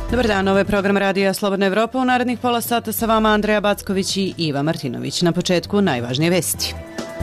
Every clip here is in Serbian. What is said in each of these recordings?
Dobar dan, ovo je program Radija Slobodna Evropa. U narednih pola sata sa vama Andreja Backović i Iva Martinović. Na početku najvažnije vesti.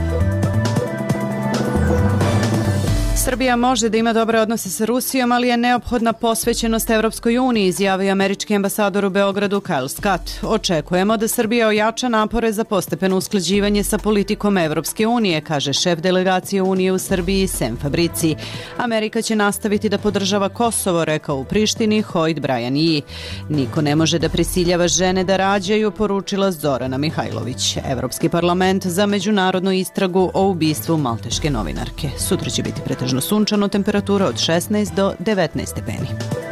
Srbija može da ima dobre odnose sa Rusijom, ali je neophodna posvećenost Evropskoj uniji, izjavio američki ambasador u Beogradu Kyle Scott. Očekujemo da Srbija ojača napore za postepeno usklađivanje sa politikom Evropske unije, kaže šef delegacije Unije u Srbiji Sem Fabrici. Amerika će nastaviti da podržava Kosovo, rekao u Prištini Hoyt Bryan Yee. Niko ne može da prisiljava žene da rađaju, poručila Zorana Mihajlović. Evropski parlament za međunarodnu istragu o ubistvu malteške novinarke. Sutra će biti pretežno sunčano, temperatura od 16 do 19 stepeni.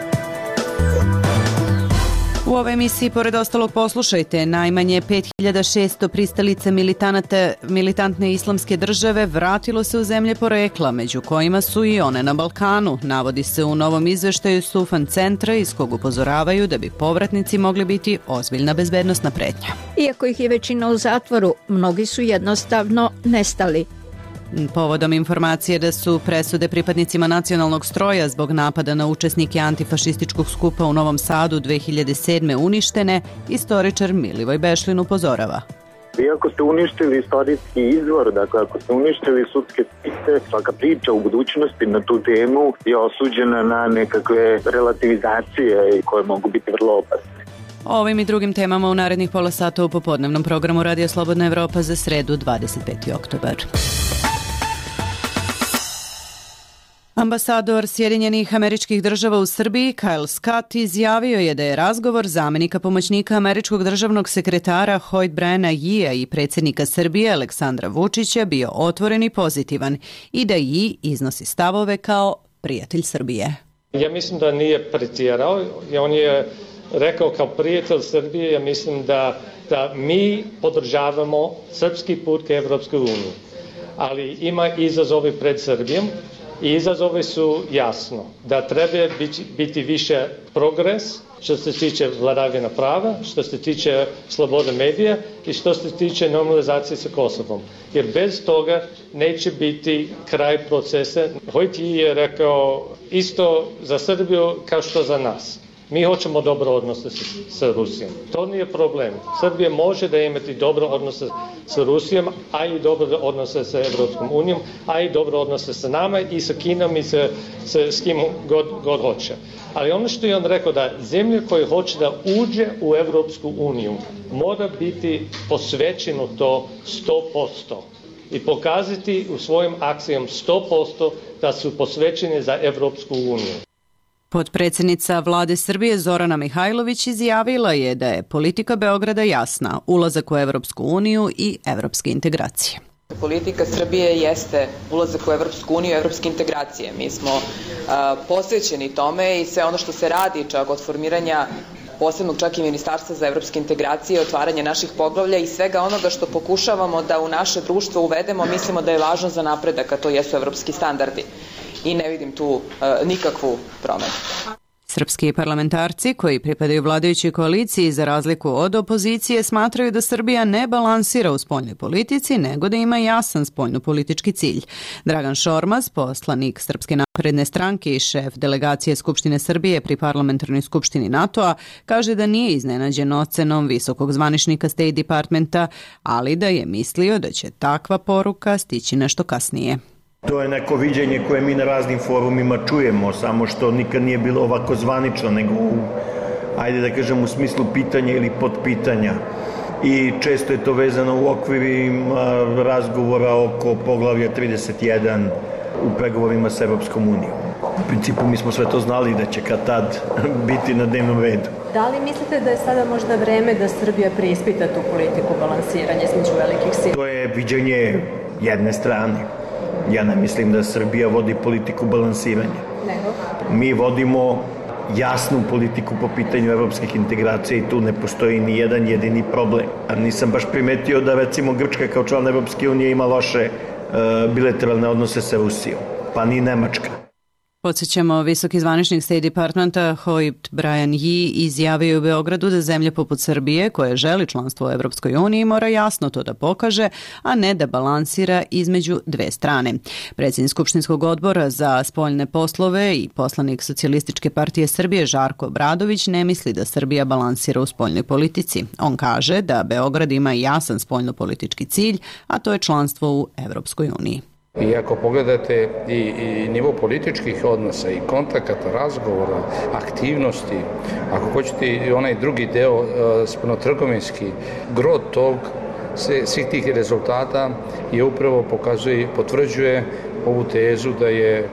U ovoj emisiji, pored ostalog, poslušajte, najmanje 5600 pristalica militantne islamske države vratilo se u zemlje porekla, među kojima su i one na Balkanu, navodi se u novom izveštaju Sufan centra, iz kog upozoravaju da bi povratnici mogli biti ozbiljna bezbednosna pretnja. Iako ih je većina u zatvoru, mnogi su jednostavno nestali. Povodom informacije da su presude pripadnicima nacionalnog stroja zbog napada na učesnike antifašističkog skupa u Novom Sadu 2007. uništene, istoričar Milivoj Bešlin upozorava. Iako ste uništili istorijski izvor, dakle ako ste uništili sudske spise, svaka priča u budućnosti na tu temu je osuđena na nekakve relativizacije koje mogu biti vrlo opasne. O ovim i drugim temama u narednih pola sata u popodnevnom programu Radio Slobodna Evropa za sredu 25. oktobar. Ambasador Sjedinjenih Američkih Država u Srbiji Kyle Scott izjavio je da je razgovor zamenika pomoćnika američkog državnog sekretara Hoyt Bryana Yeea i predsjednika Srbije Aleksandra Vučića bio otvoren i pozitivan i da Yee iznosi stavove kao prijatelj Srbije. Ja mislim da nije pretjerao i on je rekao kao prijatelj Srbije, ja mislim da mi podržavamo srpski put ka Evropskoj uniji, ali ima izazovi pred Srbijom. I izazovi su jasno da treba biti više progres što se tiče vladavine prava, što se tiče slobode medija i što se tiče normalizacije sa Kosovom. Jer bez toga neće biti kraj procesa. Hoyt je rekao isto za Srbiju kao što za nas. Mi hoćemo dobro odnose sa Rusijom. To nije problem. Srbija može da imati dobro odnose sa Rusijom, a i dobro odnose sa Evropskom unijom, a i dobro odnose sa nama i sa Kinom i s kim god hoće. Ali ono što je on rekao da zemlja koja hoće da uđe u Evropsku uniju mora biti posvećeno to 100% i pokazati u svojim akcijama 100% da su posvećeni za Evropsku uniju. Potpredsjednica vlade Srbije Zorana Mihajlović izjavila je da je politika Beograda jasna, ulazak u Evropsku uniju i evropske integracije. Politika Srbije jeste ulazak u Evropsku uniju i evropske integracije. Mi smo posvećeni tome i sve ono što se radi čak od formiranja posebnog čak i ministarstva za evropske integracije, otvaranje naših poglavlja i svega onoga što pokušavamo da u naše društvo uvedemo, mislimo da je važno za napredak, a to jesu evropski standardi. I ne vidim tu nikakvu promenu. Srpski parlamentarci koji pripadaju vladajućoj koaliciji za razliku od opozicije smatraju da Srbija ne balansira u spoljnoj politici, nego da ima jasan spoljnopolitički cilj. Dragan Šormaz, poslanik Srpske napredne stranke i šef delegacije Skupštine Srbije pri parlamentarnoj skupštini NATO-a, kaže da nije iznenađen ocenom visokog zvaničnika State Departmenta, ali da je mislio da će takva poruka stići nešto kasnije. To je neko viđenje koje mi na raznim forumima čujemo, samo što nikad nije bilo ovako zvanično, nego ajde da kažem u smislu pitanja ili podpitanja. I često je to vezano u okvirima razgovora oko poglavlja 31 u pregovorima sa Evropskom unijom. U principu mi smo sve to znali da će kad tad biti na dnevnom redu. Da li mislite da je sada možda vreme da Srbija preispita tu politiku balansiranja između velikih sila? To je viđenje jedne strane. Ja ne mislim da Srbija vodi politiku balansiranja. Mi vodimo jasnu politiku po pitanju evropskih integracija i tu ne postoji ni jedan jedini problem. A nisam baš primetio da recimo Grčka kao član Evropske unije ima loše bilateralne odnose sa Rusijom, pa ni Nemačka. Podsjećamo, visoki zvaničnik State Departmenta Hoyt Brian Yee izjavio u Beogradu da zemlje poput Srbije, koje želi članstvo u Evropskoj uniji, mora jasno to da pokaže, a ne da balansira između dve strane. Predsjednik Skupštinskog odbora za spoljne poslove i poslanik Socijalističke partije Srbije Žarko Obradović ne misli da Srbija balansira u spoljnoj politici. On kaže da Beograd ima jasan spoljnopolitički cilj, a to je članstvo u Evropskoj uniji. I ako pogledate i nivo političkih odnosa i kontakata, razgovora, aktivnosti, ako hoćete i onaj drugi deo spoljnotrgovinski, gro tog, svih tih rezultata je upravo potvrđuje ovu tezu da je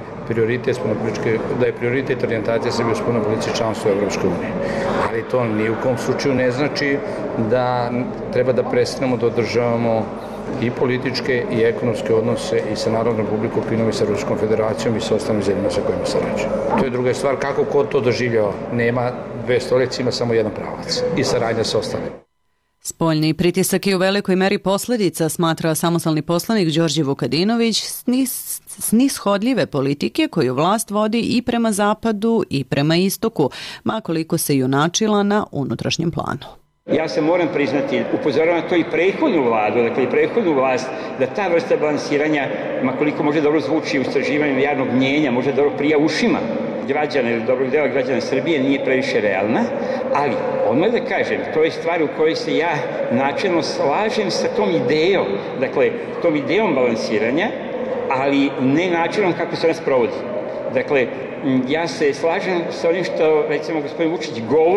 prioritet orijentacije Srbije u spoljnoj politici članstvo u Evropskoj uniji. Ali to ni u kom slučaju ne znači da treba da prestanemo da održavamo i političke i ekonomske odnose i sa Narodnom republikom Kinom i sa Ruskom federacijom i sa ostalim zemljama sa kojima sarađuje. To je druga stvar, kako ko to doživljava. Nema dve stolice, ima samo jedan pravac i saradnja sa ostalim. Spoljni pritisak je u velikoj meri posljedica, smatra samostalni poslanik Đorđe Vukadinović, snishodljive politike koju vlast vodi i prema zapadu i prema istoku, ma koliko se junačila na unutrašnjem planu. Ja se moram priznati, upozoravam to i prethodnu vladu, dakle i prethodnu vlast, da ta vrsta balansiranja, ma koliko može dobro zvuči u istraživanju javnog mnjenja, može dobro prija ušima građana ili dobrog dela građana Srbije, nije previše realna, ali odmah da kažem, to je stvar u kojoj se ja načelno slažem sa tom idejom, dakle tom idejom balansiranja, ali ne načinom kako se ona sprovodi. Dakle, ja se slažem sa onim što, recimo, gospodin Vučić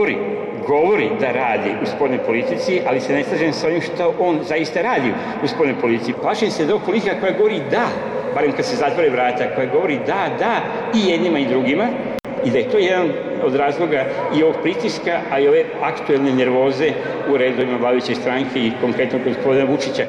govori da radi u spoljnoj politici, ali se ne slažem sa onim što on zaista radi u spoljnoj politici. Plašim se da politika koja govori da, barem kad se zatvore vrata, koja govori da i jednima i drugima, i da je to jedan od razloga i ovog pritiska, a i ove aktuelne nervoze u redovima vladajuće stranke i konkretno gospodina Vučića.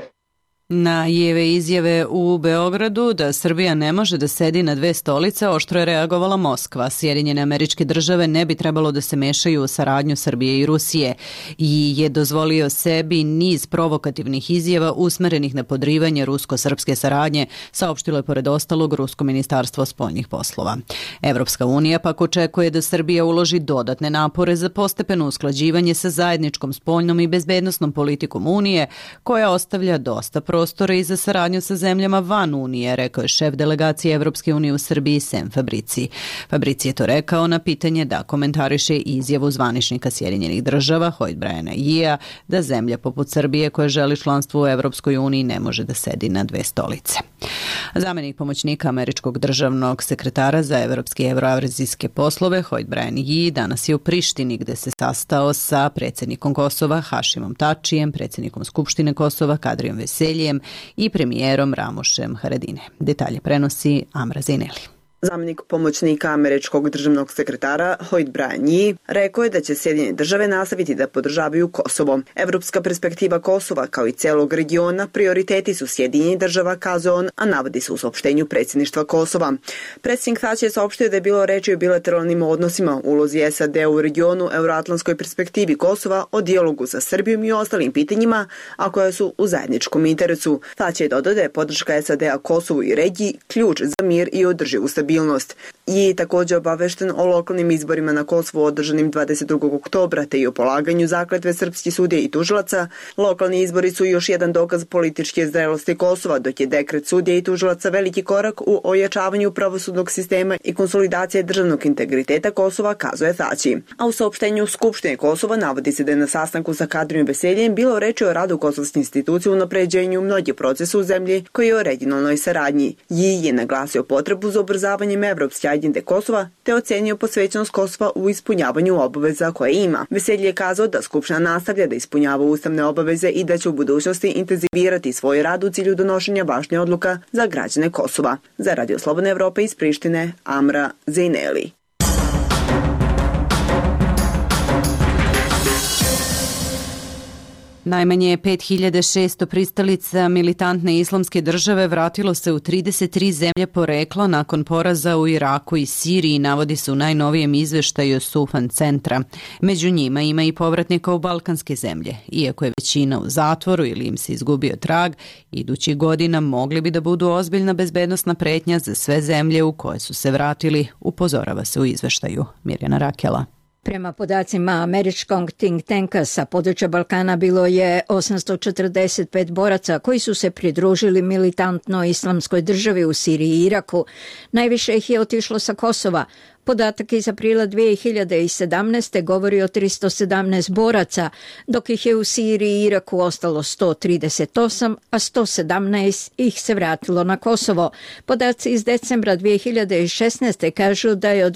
Na Yijeve izjave u Beogradu da Srbija ne može da sedi na dve stolice oštro je reagovala Moskva. Sjedinjene Američke Države ne bi trebalo da se mešaju u saradnju Srbije i Rusije i je dozvolio sebi niz provokativnih izjava usmerenih na podrivanje rusko-srpske saradnje, saopštilo je pored ostalog Rusko ministarstvo spoljnih poslova. Evropska unija pak očekuje da Srbija uloži dodatne napore za postepeno usklađivanje sa zajedničkom spoljnom i bezbednosnom politikom Unije, koja ostavlja dosta prostora i za saradnju sa zemljama van Unije, rekao je šef delegacije Evropske unije u Srbiji Sem Fabrici. Fabrici je to rekao na pitanje da komentariše izjavu zvaničnika Sjedinjenih Država Hoyt Briana Yeea da zemlja poput Srbije koja želi članstvo u Evropskoj uniji ne može da sedi na dve stolice. Zamenik pomoćnika američkog državnog sekretara za evropske i evroazijske poslove Hoyt Brian Yee danas je u Prištini gde se sastao sa predsjednikom Kosova Hašimom Tačijem, predsjednikom Skupštine Kosova Kadrijom Veseljem i premijerom Ramošem Haradine. Detalje prenosi Amra Zineli. Zamenik pomoćnika američkog državnog sekretara Hoyt Brian Yee rekao je da će Sjedinjene Države nastaviti da podržavaju Kosovo. Evropska perspektiva Kosova kao i celog regiona prioriteti su Sjedinjenih Država, kazao on, a navodi se u saopštenju predsjedništva Kosova. Predsjednik Tači je saopštio da je bilo reči o bilateralnim odnosima, ulozi SAD u regionu, euroatlantskoj perspektivi Kosova, o dijalogu sa Srbijom i ostalim pitanjima, a koja su u zajedničkom interesu. Tači je dodao da je podrška SAD-a Kosovu i regiji ključ za mir i održivu stabilnost. I također obavešten o lokalnim izborima na Kosovu održanim 22. oktobra te i o polaganju zakletve srpskih sudija i tužilaca. Lokalni izbori su još jedan dokaz političke zrelosti Kosova, dok je dekret sudija i tužilaca veliki korak u ojačavanju pravosudnog sistema i konsolidacije državnog integriteta Kosova, kazuje Tači. A u saopštenju Skupštine Kosova navodi se da je na sastanku sa Kadrijom Veseljem bilo reči o radu kosovske institucije u unapređenju mnogih procesa u zemlji koji je o regionalnoj saradnji. Yee je naglasio potrebu za obrazavanjem evropske agende Kosova te ocenio posvećenost Kosova u ispunjavanju obaveza koje ima. Veselje je kazao da Skupština nastavlja da ispunjava ustavne obaveze i da će u budućnosti intenzivirati svoj rad u cilju donošenja važnih odluka za građane Kosova. Za Radio Slobodne Evrope iz Prištine, Amra Zineli. Najmanje 5600 pristalica militantne islamske države vratilo se u 33 zemlje porekla nakon poraza u Iraku i Siriji, navodi se u najnovijem izveštaju Sufan centra. Među njima ima i povratnika u balkanske zemlje. Iako je većina u zatvoru ili im se izgubio trag, idućih godina mogli bi da budu ozbiljna bezbednosna pretnja za sve zemlje u koje su se vratili, upozorava se u izveštaju. Mirjana Rakela. Prema podacima američkog think tanka sa područja Balkana bilo je 845 boraca koji su se pridružili militantnoj islamskoj državi u Siriji i Iraku. Najviše ih je otišlo sa Kosova. Podatak iz aprila 2017. govori o 317 boraca, dok ih je u Siriji i Iraku ostalo 138, a 117 ih se vratilo na Kosovo. Podaci iz decembra 2016. kažu da je od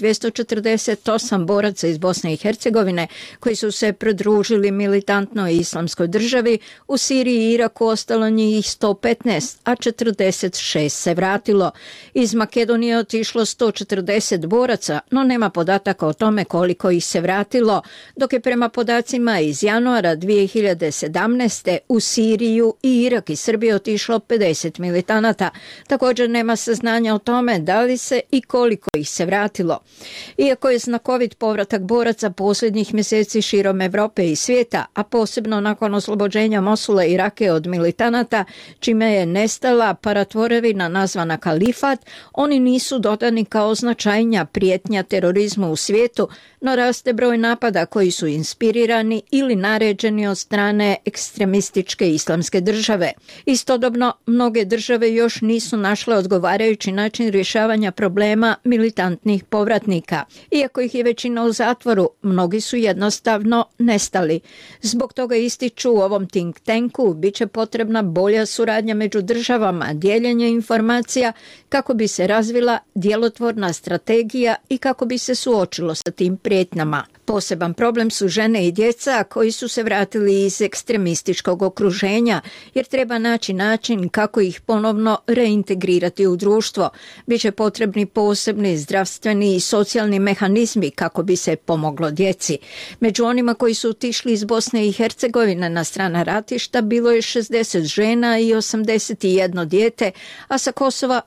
248 boraca iz Bosne i Hercegovine koji su se pridružili militantnoj islamskoj državi, u Siriji i Iraku ostalo njih 115, a 46 se vratilo. Iz Makedonije otišlo 140 boraca, no nema podataka o tome koliko ih se vratilo, dok je prema podacima iz januara 2017. u Siriju i Irak i Srbiju otišlo 50 militanata. Također nema saznanja o tome da li se i koliko ih se vratilo. Iako je znakovit povratak boraca posljednjih mjeseci širom Evrope i svijeta, a posebno nakon oslobođenja Mosula i Rake od militanata, čime je nestala paratvorevina nazvana kalifat, oni nisu dodani kao značajnija prijetnja terorizmu u svijetu, no raste broj napada koji su inspirirani ili naređeni od strane ekstremističke islamske države. Istodobno, mnoge države još nisu našle odgovarajući način rješavanja problema militantnih povratnika. Iako ih je većina u zatvoru, mnogi su jednostavno nestali. Zbog toga ističu u ovom think tanku bit će potrebna bolja suradnja među državama, dijeljenje informacija kako bi se razvila djelotvorna strategija i kako bi se suočilo sa tim prijetnjama. Poseban problem su žene i djeca koji su se vratili iz ekstremističkog okruženja, jer treba naći način kako ih ponovno reintegrirati u društvo. Biće potrebni posebni zdravstveni i socijalni mehanizmi kako bi se pomoglo djeci. Među onima koji su otišli iz Bosne i Hercegovine na strana ratišta bilo je 60 žena i 81 dijete, a sa Kosova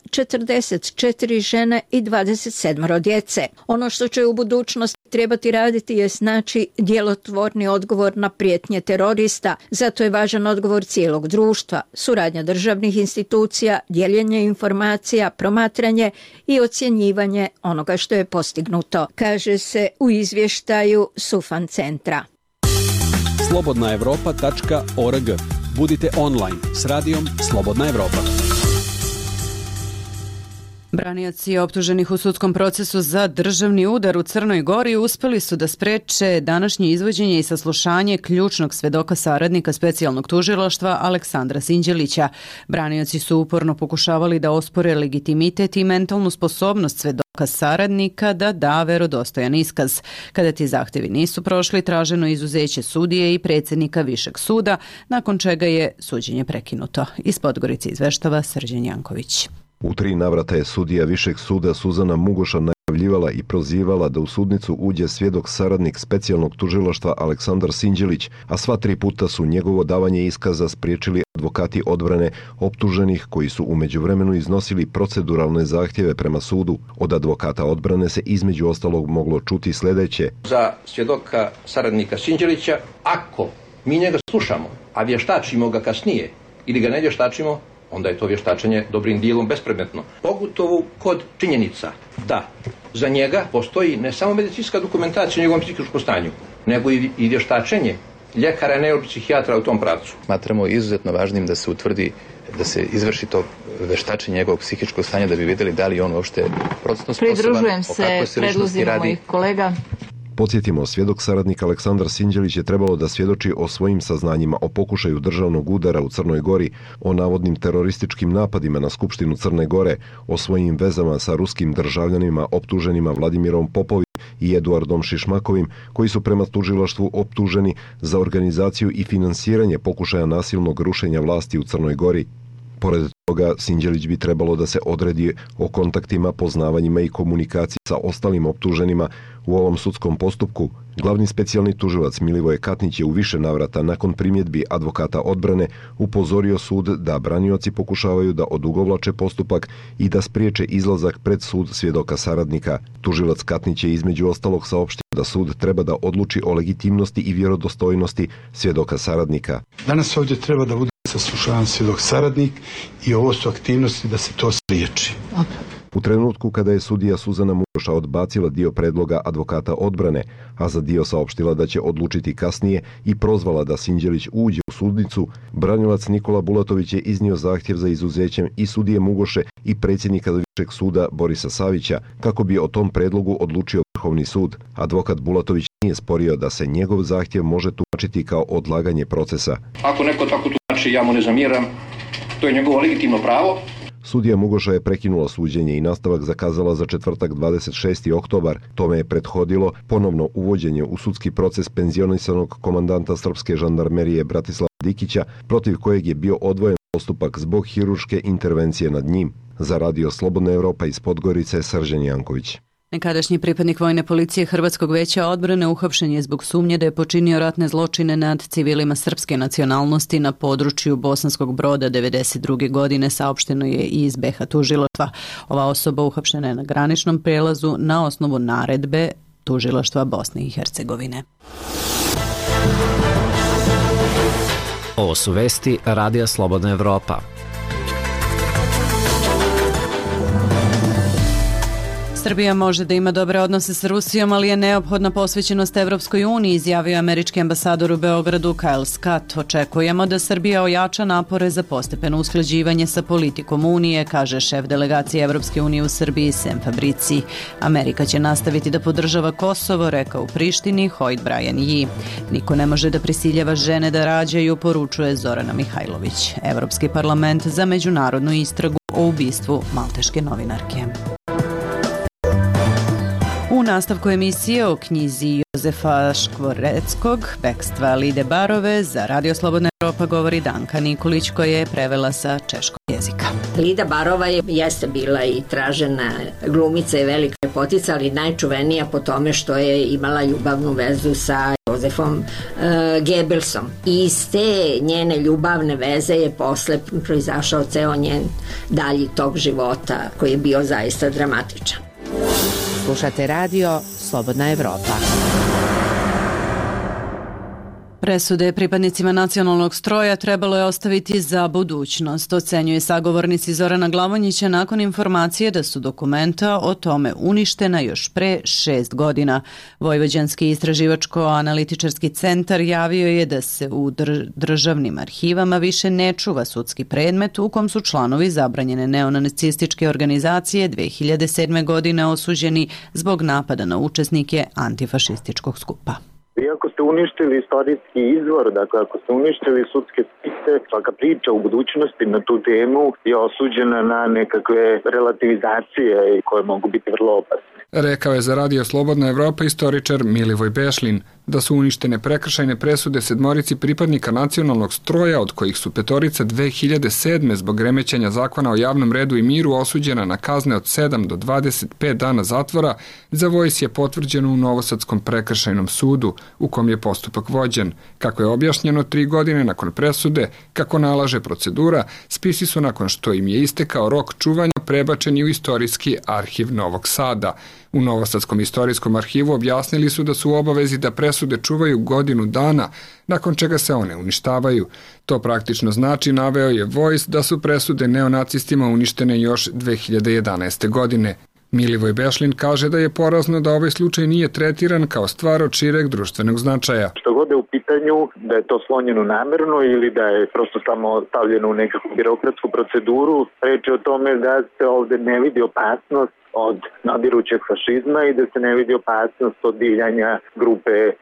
44 žene i 27 djece. Ono što će u budućnosti trebati raditi je znači djelotvorni odgovor na prijetnje terorista. Zato je važan odgovor cijelog društva, suradnja državnih institucija, dijeljenje informacija, promatranje i ocjenjivanje onoga što je postignuto, kaže se u izvještaju Sufan centra. slobodnaevropa.org. Budite online s radijom Slobodna Evropa. Branioci optuženih u sudskom procesu za državni udar u Crnoj Gori uspjeli su da spreče današnje izvođenje i saslušanje ključnog svedoka saradnika specijalnog tužilaštva Aleksandra Sinđelića. Branioci su uporno pokušavali da ospore legitimitet i mentalnu sposobnost svedoka saradnika da da verodostojan iskaz. Kada ti zahtjevi nisu prošli, traženo izuzeće sudije i predsjednika Višeg suda, nakon čega je suđenje prekinuto. Iz Podgorice izveštava Srđan Janković. U 3 navrata je sudija Višeg suda Suzana Mugoša najavljivala i prozivala da u sudnicu uđe svjedok saradnik specijalnog tužilaštva Aleksandar Sinđelić, a sva 3 puta su njegovo davanje iskaza spriječili advokati odbrane optuženih koji su u međuvremenu iznosili proceduralne zahtjeve prema sudu. Od advokata odbrane se između ostalog moglo čuti sljedeće. Za svjedoka saradnika Sinđelića, ako mi njega slušamo, a vještačimo ga kasnije ili ga ne vještačimo, onda je to vještačenje dobrim dijelom bespredmetno. Pogotovo kod činjenica da za njega postoji ne samo medicinska dokumentacija o njegovom psihičkom stanju, nego i vještačenje ljekara i neuropsihijatra u tom pravcu. Smatramo izuzetno važnim da se utvrdi, da se izvrši to vještačenje njegovog psihičkog stanja da bi vidjeli da li on uopšte procesno sposoban. Pridružujem se predlozima mojih kolega. Podsjetimo, svjedok saradnik Aleksandar Sinđelić je trebalo da svjedoči o svojim saznanjima o pokušaju državnog udara u Crnoj Gori, o navodnim terorističkim napadima na Skupštinu Crne Gore, o svojim vezama sa ruskim državljanima optuženima Vladimirom Popovim i Eduardom Šišmakovim, koji su prema tužilaštvu optuženi za organizaciju i finansiranje pokušaja nasilnog rušenja vlasti u Crnoj Gori. Pored toga, Sinđelić bi trebalo da se odredi o kontaktima, poznavanjima i komunikaciji sa ostalim optuženima U ovom sudskom postupku glavni specijalni tužilac Milivoje Katnić je u više navrata nakon primjedbi advokata odbrane upozorio sud da branioci pokušavaju da odugovlače postupak i da spriječe izlazak pred sud svjedoka saradnika. Tužilac Katnić je između ostalog saopštio da sud treba da odluči o legitimnosti i vjerodostojnosti svjedoka saradnika. Danas ovdje treba da bude saslušavan svjedok saradnik i ovo su aktivnosti da se to spriječi. U trenutku kada je sudija Suzana Mugoša odbacila dio predloga advokata odbrane, a za dio saopštila da će odlučiti kasnije i prozvala da Sinđelić uđe u sudnicu, branilac Nikola Bulatović je iznio zahtjev za izuzećem i sudije Mugoše i predsjednika Višeg suda Borisa Savića, kako bi o tom predlogu odlučio Vrhovni sud. Advokat Bulatović nije sporio da se njegov zahtjev može tumačiti kao odlaganje procesa. Ako neko tako tumači, ja mu ne zamjeram, to je njegovo legitimno pravo. Sudija Mugoša je prekinula suđenje i nastavak zakazala za četvrtak 26. oktobar. Tome je prethodilo ponovno uvođenje u sudski proces penzionisanog komandanta srpske žandarmerije Bratislava Dikića, protiv kojeg je bio odvojen postupak zbog hirurške intervencije nad njim. Za Radio Slobodna Evropa iz Podgorice, Srđan Janković. Nekadašnji pripadnik vojne policije Hrvatskog veća odbrane uhapšen je zbog sumnje da je počinio ratne zločine nad civilima srpske nacionalnosti na području Bosanskog Broda 1992. godine, saopšteno je i iz BiH tužilaštva. Ova osoba uhapšena je na graničnom prelazu na osnovu naredbe tužilaštva Bosne i Hercegovine. Ovo su vesti Radija Slobodna Evropa. Srbija može da ima dobre odnose sa Rusijom, ali je neophodna posvećenost Evropskoj uniji, izjavio američki ambasador u Beogradu Kyle Scott. Očekujemo da Srbija ojača napore za postepeno usklađivanje sa politikom Unije, kaže šef delegacije Evropske unije u Srbiji Sam Fabrici. Amerika će nastaviti da podržava Kosovo, rekao u Prištini Hoyt Brian Yee. Niko ne može da prisiljava žene da rađaju, poručuje Zorana Mihajlović. Evropski parlament za međunarodnu istragu o ubistvu malteške novinarke. U nastavku emisije o knjizi Jozefa Škvoreckog, Bekstva Lide Barove, za Radio Slobodna Evropa govori Danka Nikolić, koja je prevela sa češkog jezika. Lida Barova jeste bila i tražena glumica i velika lepotica, ali najčuvenija po tome što je imala ljubavnu vezu sa Jozefom Goebbelsom. I iz te njene ljubavne veze je posle proizašao ceo njen dalji tok života, koji je bio zaista dramatičan. Slušate radio Slobodna Evropa. Presude pripadnicima nacionalnog stroja trebalo je ostaviti za budućnost, ocenjuje sagovornici Zorana Glavonjića nakon informacije da su dokumenta o tome uništena još pre 6 godina. Vojvođanski istraživačko-analitičarski centar javio je da se u državnim arhivama više ne čuva sudski predmet u kom su članovi zabranjene neonacističke organizacije 2007. godine osuđeni zbog napada na učesnike antifašističkog skupa. Iako ste uništili istorijski izvor, dakle ako ste uništili sudske spise, svaka priča u budućnosti na tu temu je osuđena na nekakve relativizacije koje mogu biti vrlo opasne. Rekao je za Radio Slobodna Evropa istoričar Milivoj Bešlin da su uništene prekršajne presude 7 pripadnika nacionalnog stroja, od kojih su 5 2007. zbog remećenja zakona o javnom redu i miru osuđena na kazne od 7 do 25 dana zatvora. Za Vojs je potvrđeno u Novosadskom prekršajnom sudu, u kom je postupak vođen. Kako je objašnjeno 3 godine nakon presude, kako nalaže procedura, spisi su nakon što im je istekao rok čuvanja prebačeni u istorijski arhiv Novog Sada. U Novosadskom istorijskom arhivu objasnili su da su u obavezi da presude čuvaju godinu dana, nakon čega se one uništavaju. To praktično znači, naveo je Vojs, da su presude neonacistima uništene još 2011. godine. Milivoj Bešlin kaže da je porazno da ovaj slučaj nije tretiran kao stvar od šireg društvenog značaja. Što god je u pitanju, da je to slonjeno namerno ili da je prosto samo stavljeno u nekakvu birokratsku proceduru, reč je o tome da se ovde ne vidi opasnost od nadirućeg fašizma i da se ne vidi opasnost od divljanja grupe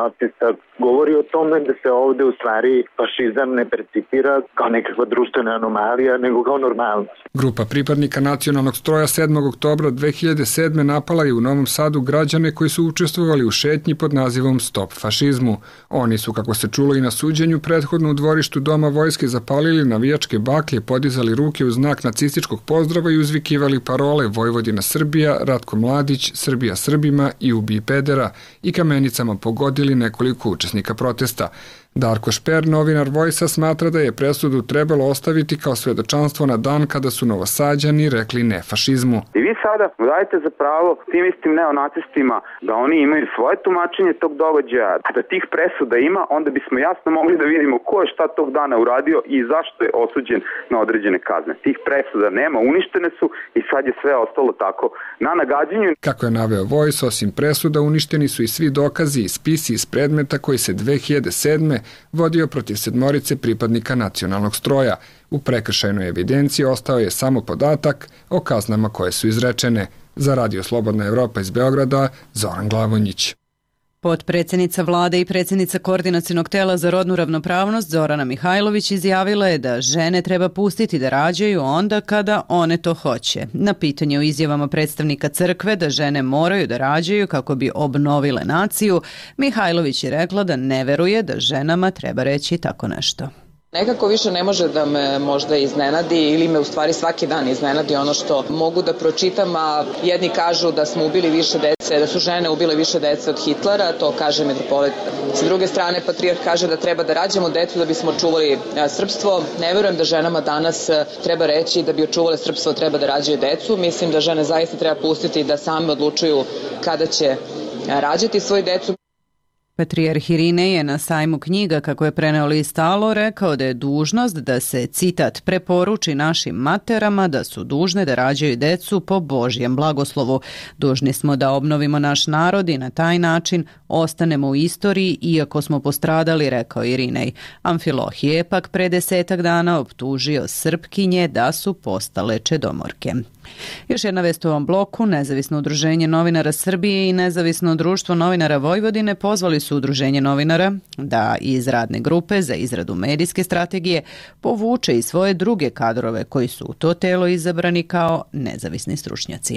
nacista, govori o tome da se ovde u stvari fašizam ne percipira kao nekakva društvena anomalija, nego kao normalnost. Grupa pripadnika nacionalnog stroja 7. oktobra 2007. napala je u Novom Sadu građane koji su učestvovali u šetnji pod nazivom Stop fašizmu. Oni su, kako se čulo i na suđenju, prethodno u dvorištu Doma vojske zapalili navijačke baklje, podizali ruke u znak nacističkog pozdrava i uzvikivali parole Vojvodina Srbija, Ratko Mladić, Srbija Srbima i Ubij pedera i kamenicama pogodili nekoliko učesnika protesta. Darko Šper, novinar Vojsa, smatra da je presudu trebalo ostaviti kao svedočanstvo na dan kada su Novosađani rekli ne fašizmu. I vi sada dajete za pravo tim istim neonacistima da oni imaju svoje tumačenje tog događaja, a da tih presuda ima, onda bismo jasno mogli da vidimo ko je šta tog dana uradio i zašto je osuđen na određene kazne. Tih presuda nema, uništene su i sad je sve ostalo tako na nagađanju. Kako je naveo Vojs, osim presuda uništeni su i svi dokazi i spisi iz predmeta koji se 2007. vodio protiv 7 pripadnika nacionalnog stroja. U prekršajnoj evidenciji ostao je samo podatak o kaznama koje su izrečene. Za Radio Slobodna Evropa iz Beograda, Zoran Glavonjić. Potpredsednica vlade i predsjednica Koordinacionog tela za rodnu ravnopravnost Zorana Mihajlović izjavila je da žene treba pustiti da rađaju onda kada one to hoće. Na pitanje o izjavama predstavnika crkve da žene moraju da rađaju kako bi obnovile naciju, Mihajlović je rekla da ne veruje da ženama treba reći tako nešto. Nekako više ne može da me možda iznenadi ili me u stvari svaki dan iznenadi ono što mogu da pročitam, a jedni kažu da smo ubili više dece, da su žene ubile više dece od Hitlera, to kaže metropolit. Sa druge strane, patrijarh kaže da treba da rađamo decu da bismo čuvali srpstvo. Ne verujem da ženama danas treba reći da bi očuvale srpstvo treba da rađaju decu. Mislim da žene zaista treba pustiti da same odlučuju kada će rađati svoju decu. Patrijarh Irinej je na sajmu knjiga, kako je preneo list Alo, rekao da je dužnost da se, citat, preporuči našim materama da su dužne da rađaju decu po Božjem blagoslovu. Dužni smo da obnovimo naš narod i na taj način ostanemo u istoriji iako smo postradali, rekao Irinej. Amfilohije je pak pre 10 dana optužio Srpkinje da su postale čedomorke. Još jedna vest u ovom bloku. Nezavisno udruženje novinara Srbije i Nezavisno društvo novinara Vojvodine pozvali su udruženje novinara da iz radne grupe za izradu medijske strategije povuče i svoje druge kadrove koji su u to telo izabrani kao nezavisni stručnjaci.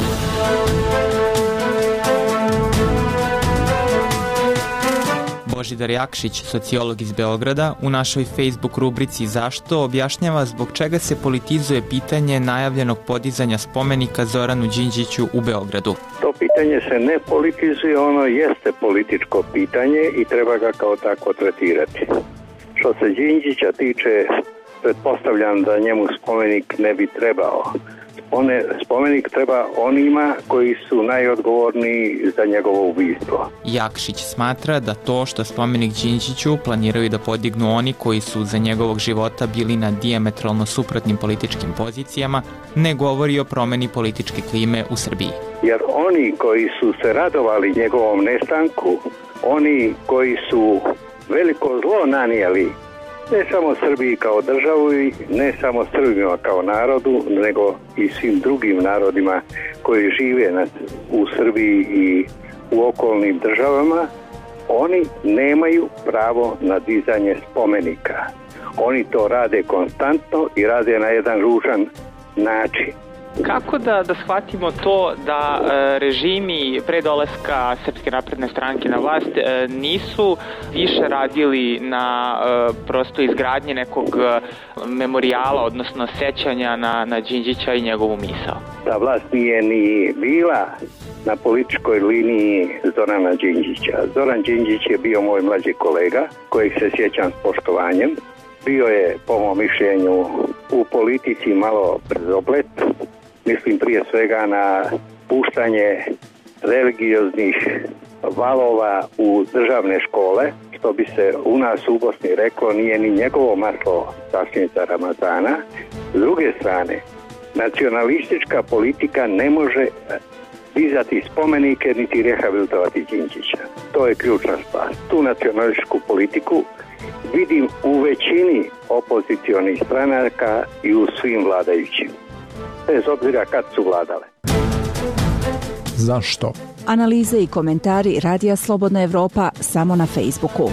Božidar Jakšić, sociolog iz Beograda, u našoj Facebook rubrici Zašto objašnjava zbog čega se politizuje pitanje najavljenog podizanja spomenika Zoranu Đinđiću u Beogradu. To pitanje se ne politizuje, ono jeste političko pitanje i treba ga kao tako tretirati. Što se Đinđića tiče, pretpostavljam da njemu spomenik ne bi trebao. Spomenik treba onima koji su najodgovorniji za njegovo ubistvo. Jakšić smatra da to što spomenik Đinđiću planiraju da podignu oni koji su za njegovog života bili na dijametralno suprotnim političkim pozicijama ne govori o promeni političke klime u Srbiji. Jer oni koji su se radovali njegovom nestanku, oni koji su veliko zlo nanijeli ne samo Srbiji kao državu i ne samo Srbima kao narodu, nego i svim drugim narodima koji žive u Srbiji i u okolnim državama, oni nemaju pravo na dizanje spomenika. Oni to rade konstantno i rade na jedan ružan način. Kako da shvatimo to da režimi pre dolaska Srpske napredne stranke na vlast nisu više radili na prosto izgradnje nekog memorijala, odnosno sećanja na Đinđića i njegovu misao? Ta vlast nije ni bila na političkoj liniji Zorana Đinđića. Zoran Đinđić je bio moj mlađi kolega, kojeg se sjećam s poštovanjem. Bio je, po mom mišljenju, u politici malo brzoplet. Mislim prije svega na puštanje religioznih valova u državne škole, što bi se u nas u Bosni reklo nije ni njegovo maslo sašnica Ramazana. S druge strane, nacionalistička politika ne može dizati spomenike niti rehabilitovati Đinđića. To je ključna stvar. Tu nacionalističku politiku vidim u većini opozicionih stranaka i u svim vladajućim, bez obzira kad su vladale. Zašto? Analize i komentari Radija Slobodna Evropa samo na Facebooku.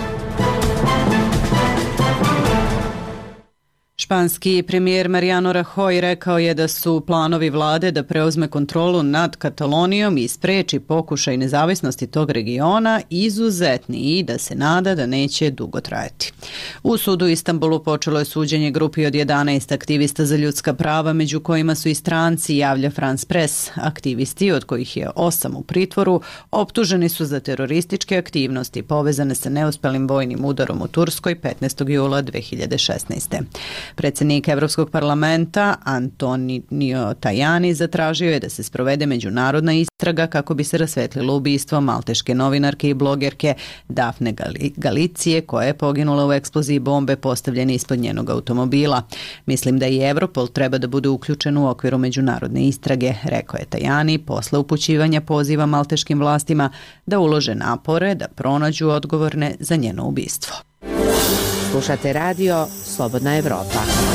Španski premijer Mariano Rajoy rekao je da su planovi vlade da preuzme kontrolu nad Katalonijom i spreči pokušaj nezavisnosti tog regiona izuzetni i da se nada da neće dugo trajati. U sudu u Istanbulu počelo je suđenje grupi od 11 aktivista za ljudska prava, među kojima su i stranci, javlja France Press. Aktivisti, od kojih je 8 u pritvoru, optuženi su za terorističke aktivnosti povezane sa neuspelim vojnim udarom u Turskoj 15. jula 2016. Predsjednik Evropskog parlamenta Antonio Tajani zatražio je da se sprovede međunarodna istraga kako bi se rasvetlilo ubistvo malteške novinarke i blogerke Dafne Galicije, koja je poginula u eksploziji bombe postavljene ispod njenog automobila. Mislim da i Europol treba da bude uključen u okviru međunarodne istrage, rekao je Tajani posle upućivanja poziva malteškim vlastima da ulože napore da pronađu odgovorne za njeno ubistvo. Slušate radio Slobodna Evropa.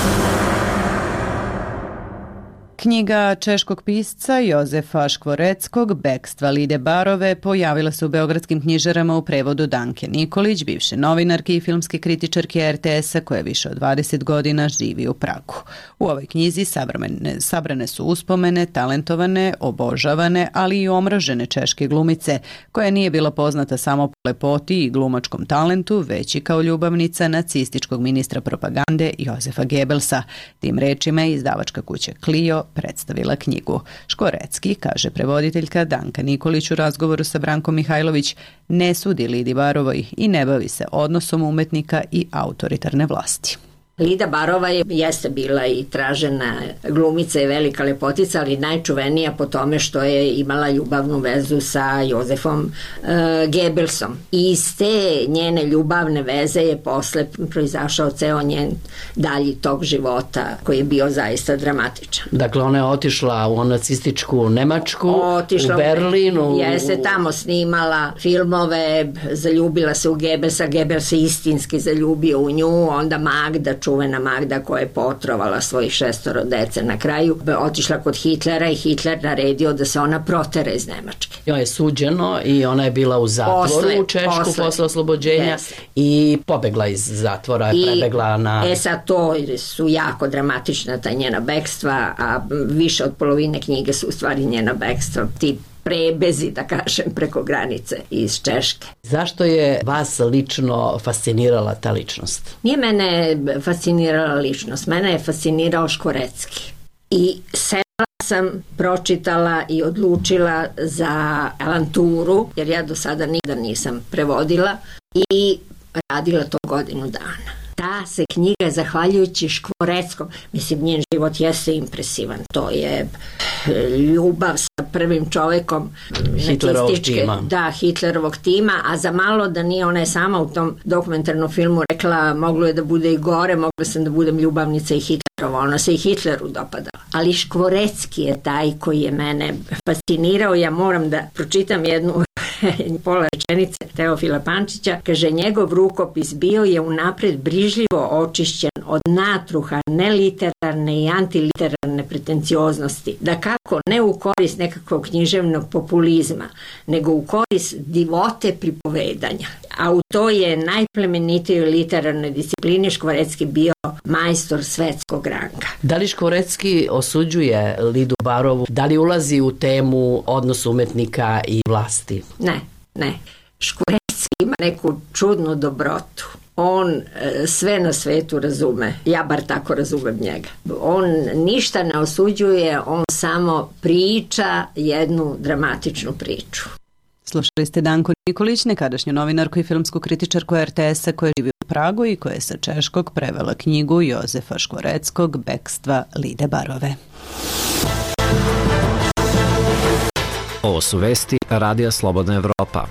Knjiga češkog pisca Jozefa Škvoreckog Bekstva Lide Barove pojavila se u beogradskim knjižarama u prevodu Danke Nikolić, bivše novinarke i filmske kritičarke RTS-a koja više od 20 godina živi u Pragu. U ovoj knjizi sabrane su uspomene, talentovane, obožavane, ali i omražene češke glumice, koja nije bila poznata samo po lepoti i glumačkom talentu, već i kao ljubavnica nacističkog ministra propagande Jozefa Goebbelsa. Tim rečima je izdavačka kuća Clio predstavila knjigu. Škvorecki, kaže prevoditeljka Danka Nikolić u razgovoru sa Brankom Mihajlović, ne sudi Lidi Barovoj i ne bavi se odnosom umetnika i autoritarne vlasti. Lida Barova jeste bila i tražena glumica i velika lepotica, ali najčuvenija po tome što je imala ljubavnu vezu sa Jozefom Goebbelsom. I iz te njene ljubavne veze je posle proizašao ceo njen dalji tok života koji je bio zaista dramatičan. Dakle, ona je otišla u nacističku Nemačku, u Berlinu. Jeste tamo snimala filmove, zaljubila se u Goebbelsa, Goebbels se istinski zaljubio u nju, onda Magda, čuvena Magda koja je potrovala svojih 6 dece na kraju, otišla kod Hitlera i Hitler naredio da se ona protere iz Nemačke. Joj je suđeno i ona je bila u zatvoru u Češku posle oslobođenja i pobegla iz zatvora, prebegla na... Sad to su jako dramatična ta njena bekstva, a više od polovine knjige su u stvari njena bekstva, ti prebezi, da kažem, preko granice iz Češke. Zašto je vas lično fascinirala ta ličnost? Nije mene fascinirala ličnost, mene je fascinirao Škvorecki. I sam pročitala i odlučila za avanturu, jer ja do sada nikada nisam prevodila i radila to godinu dana. Ta se knjiga, zahvaljujući Škvoreckom, mislim, njen život jeste impresivan. To je ljubav sa prvim čovekom Hitlerovog tima. Da, Hitlerovog tima, a za malo da nije, ona je sama u tom dokumentarnom filmu rekla, moglo je da bude i gore, mogla sam da budem ljubavnica i Hitlerova, ona se i Hitleru dopadala. Ali Škvorecki je taj koji je mene fascinirao. Ja moram da pročitam jednu pola rečenice Teofila Pančića, kaže, njegov rukopis bio je unapred brižljivo očišćen od natruha neliterarne i antiliterarne pretencioznosti, da kako ne u korist nekakvog književnog populizma, nego u korist divote pripovedanja. A u to je najplemenitijoj literarnoj disciplini Škvorecki bio majstor svetskog ranga. Da li Škvorecki osuđuje Lidu Barovu? Da li ulazi u temu odnos umetnika i vlasti? Ne. Škvorecki ima neku čudnu dobrotu. On sve na svetu razume. Ja bar tako razumem njega. On ništa ne osuđuje, on samo priča jednu dramatičnu priču. Slušali ste Danku Nikolić, nekadašnju novinarku i filmsku kritičarku RTS-a koja živi u Pragu i koja je sa češkog prevela knjigu Jozefa Škvoreckog Bekstva Lide Barove. Ovo su vesti Radija Slobodna Evropa.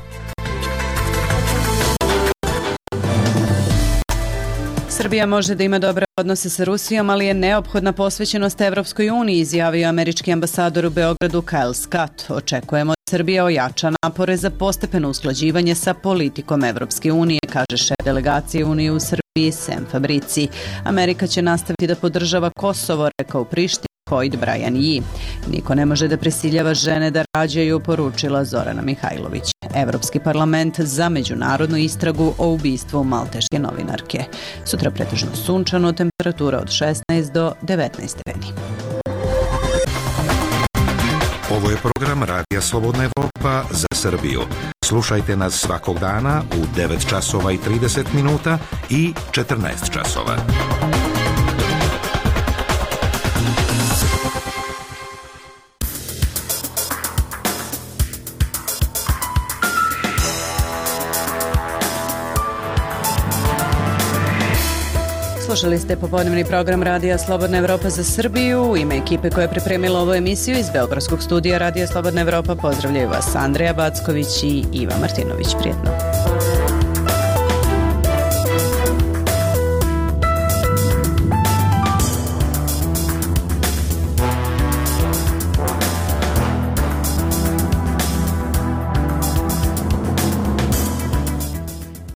Srbija može da ima dobre odnose sa Rusijom, ali je neophodna posvećenost Evropskoj uniji, izjavio američki ambasador u Beogradu Kyle Scott. Očekujemo da Srbija ojača napore za postepeno usklađivanje sa politikom Evropske unije, kaže šef delegacije Unije u Srbiji Sam Fabrici. Amerika će nastaviti da podržava Kosovo, rekao u Prištini, Coit Brian Yi. Niko ne može da prisiljava žene da rađaju, poručila Zorana Mihajlović. Evropski parlament za međunarodnu istragu o ubistvu malteške novinarke. Sutra pretežno sunčano, temperatura od 16 do 19 stepeni. Ovo je program Radija Slobodna Evropa za Srbiju. Slušajte nas svakog dana u 9 časova i 30 minuta i 14 časova. Slušali ste popodnevni program Radija Slobodna Evropa za Srbiju. U ime ekipe koja je pripremila ovu emisiju iz Beogradskog studija Radija Slobodna Evropa pozdravljaju vas Andreja Backović i Iva Martinović. Prijetno.